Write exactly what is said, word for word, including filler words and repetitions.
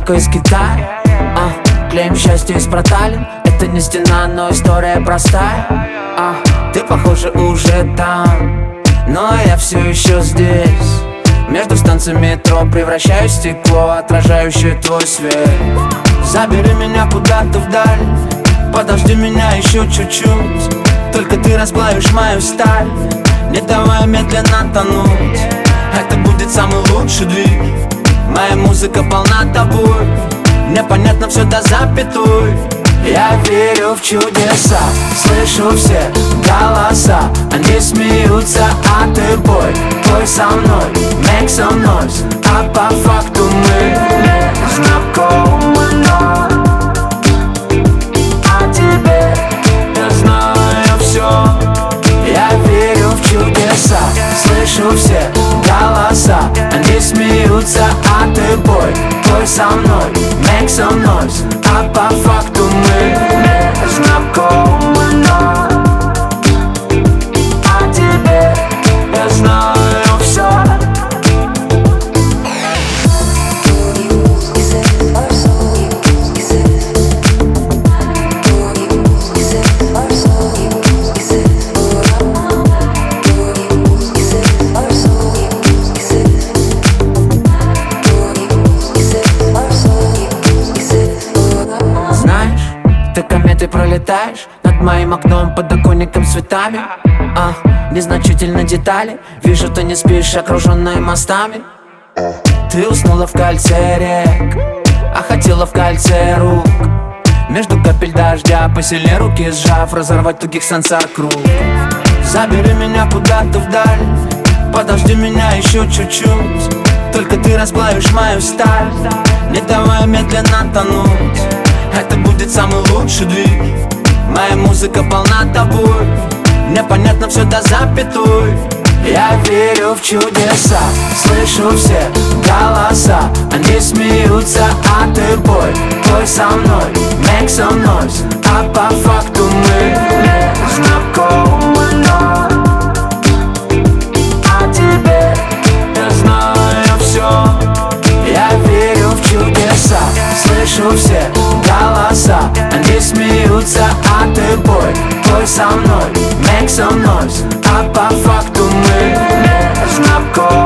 только из Китая. а, Клеим счастье из проталин. Это не стена, но история простая. а, Ты, похоже, уже там, но я все еще здесь. Между станциями метро превращаюсь в стекло, отражающее твой свет. Забери меня куда-то вдаль, подожди меня еще чуть-чуть. Только ты расплавишь мою сталь, не давай медленно тонуть. Это будет самый лучший двиг. Моя музыка полна тобой, мне понятно все до запятой. Я верю в чудеса, слышу все голоса. Они смеются, а ты пой, пой со мной, make some noise. А по факту мы знакомы, но о тебе я знаю все. Я верю в чудеса, слышу все голоса. Они смеются, а ты пой, пой со мной, make some noise. А по факту мы знакомы, но о тебе я знаю все. Ты кометой пролетаешь над моим окном, подоконником, цветами. а, Незначительно детали. Вижу, ты не спишь, окруженная мостами. Ты уснула в кольце рек, а хотела в кольце рук. Между капель дождя посильнее руки сжав, разорвать тугих сансар круг. Забери меня куда-то вдаль, подожди меня еще чуть-чуть. Только ты расплавишь мою сталь, не давай медленно тонуть. Это будет самый лучший двиг. Моя музыка полна тобой, мне понятно все до запятой. Я верю в чудеса, слышу все голоса. Они смеются, а ты пой, пой со мной, make some noise. А по факту мы знакомы, но о тебе я знаю все. Я верю в чудеса, слышу все голоса. Они смеются, а ты пой, пой со мной, make some noise. А по факту мы знакомы.